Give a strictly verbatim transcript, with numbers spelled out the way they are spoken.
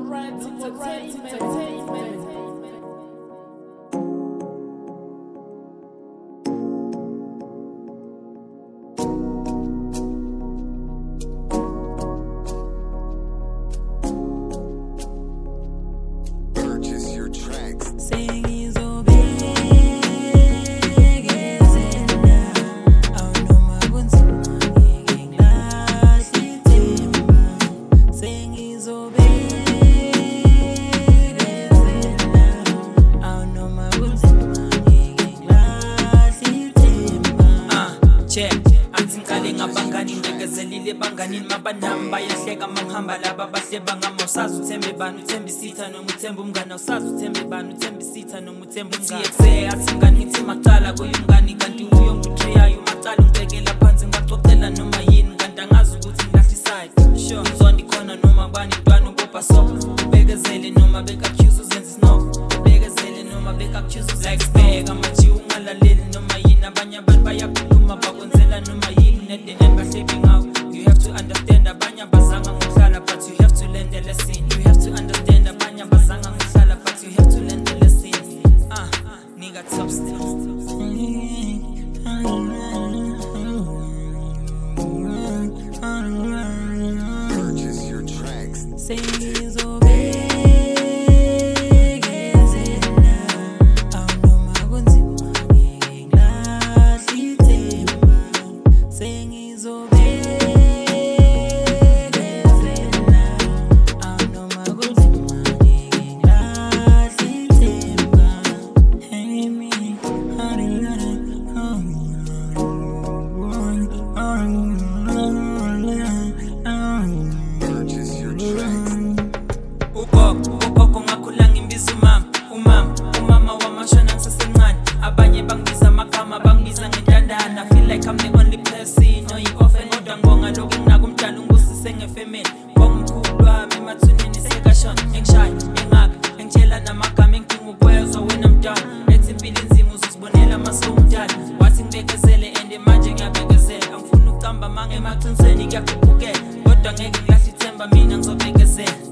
Rhymes Entertainment. Purchase your tracks. Atingale ngabangani ngekezelile banganini mabanami bayahleka mangihamba laba bahleba ngama usazi uthembe bani uthembe isitha noma uthembe umngane usazi uthembe bani uthembe isitha noma uthembe umngane uthi athi ngani ngithi macala kuyumngani kanti uyo ngitreyayo macala ungibekela phansi ngacocela noma yini kanti angazi ukuthi ngilahlisayo sure ngizondi khona noma bani ntwana ubopha so ubekezele noma bekaccuse uzenze snow ubekezele noma bekaccuse like beka mathi ungalaleli noma yini abanye abantu bayakhuluma bakwenzela noma yini at the end bahleki ngawo you have to understand abanye abazanga ngohlala but you have to learn the lesson you have to understand abanye abazanga ngohlala but you have to learn the lesson ah nigga top still Purchase your tracks. Saying so ugogo ngakhula ngimbiza umama umama umama wamashona ngisasencane abanye bangibiza amagama bangibiza ngentandana feel like I'm the only person no you often kodwa ngonga lokho nginako umdala ungibusise ngefamily kwangumkhulu wami emathuneni sekashona engishaya engabi engitshela namagama engidinga ukwezwa wena mdala ethi impilo inzima uzosibonela maso umdala wathi ngibekezele and manje ngiyabekezela angifuni ukucamba mange emacinisweni kuyakhupukela kodwa ngeke ngilahle ithemba mina ngizobekezela